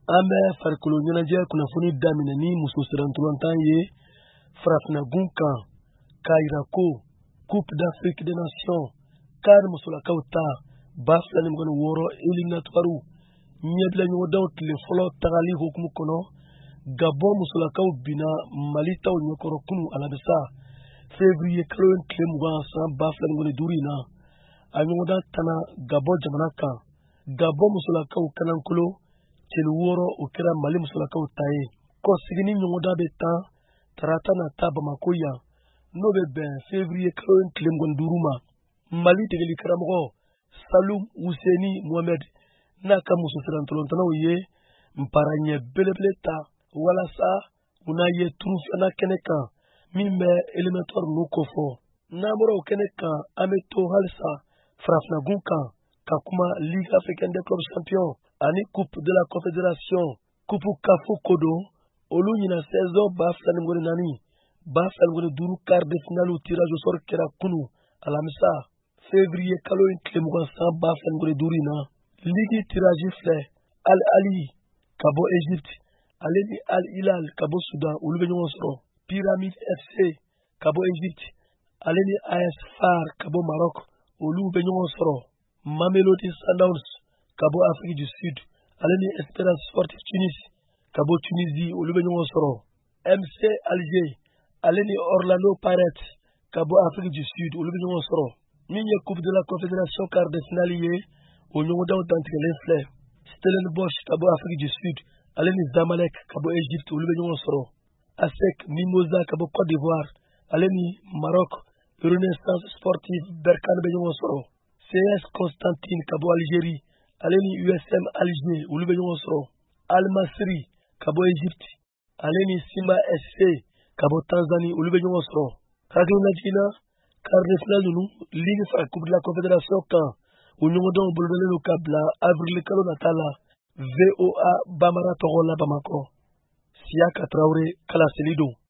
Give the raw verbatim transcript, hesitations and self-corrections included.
Ame farikolo ɲɛnajɛ kunnafoni daminɛ ni muso sirantulantan ye farafinna gun kan k'a yira ko Coupe d'Afrique des Nations CAN musolakaw ta ba fila ni mugan ni wɔɔrɔ eliminatoire ɲɛbila ɲɔgɔndanw tile fɔlɔ tagali hukumu kɔnɔ Gabon musolakaw bina Mali taw ɲɛkɔrɔ kunu alamisa février kalo tile mugan san ba fila ni mugan ni duuru in na a ɲɔgɔndan tana Gabon jamana kan. Gabon musolakaw kanankolo cɛli wɔɔrɔ o kɛra Mali musolakaw ta ye. Kɔsigini ɲɔgɔndan bɛ tan tarata nata Bamako yan n'o bɛ bɛn février kalo tile mugan ni duuru ma. Mali degeli karamɔgɔ Salum Husseini Mohamed n'a ka muso sirantolantanaw ye mparanɲɛ belebele ta walasa u n'a ye turu filanan kɛnɛ kan min bɛ éliminatoire ninnu kofɔ. N'an bɔra o kɛnɛ kan an bɛ to halisa farafinna gun kan ka kuma Ligue africaine des clubs champions ani Coupe de la confédération Coupe Kafu ko don olu ɲina saison ba fila ni mugan ni naani ba fila ni mugan ni duuru quart de finale tirage au sort kɛra kunu alamisa février kalo tile mugan san ba fila ni mugan ni duuru in na. Ligue tirage filɛ Al Ahly ka bɔ Egypte ale ni Al Hilal ka bɔ Sudan olu bɛ ɲɔgɔn sɔrɔ. Pyramide F C ka bɔ Egypte ale ni A S Far ka bɔ Maroc olu bɛ ɲɔgɔn sɔrɔ. Mamelodi Sundowns ka bɔ Afrique du Sud ale ni Esperance Sportive Tunis ka bɔ Tunisie olu bɛ ɲɔgɔn sɔrɔ. M C Alger ale ni Orlando Pirates ka bɔ Afrique du Sud olu bɛ ɲɔgɔn sɔrɔ. Min ye Coupe de la confédération quart de finale ye o ɲɔgɔndanw dantigɛlen filɛ. Stellenbosch ka bɔ Afrique du Sud ale ni Zamalek ka bɔ Egypte olu bɛ ɲɔgɔn sɔrɔ. A S E C Mimosa ka bɔ Côte d'Ivoire ale ni Maroc Renaissance Sportive Berkane bɛ ɲɔgɔn sɔrɔ. C S Constantine ka bɔ Algérie ale ni U S M Alger olu bɛ ɲɔgɔn sɔrɔ. Al Masry ka bɔ Egypte ale ni Simba S C ka bɔ Tanzanie olu bɛ ɲɔgɔn sɔrɔ. Hakilina jiginna quart de finale ninnu Ligue fara Coupe de la confédération kan o ɲɔgɔndanw bolodalen don ka bila avril kalo nata la V O A Bamara tɔgɔ la Bamakɔ. Siaka Traoré Kala Selido.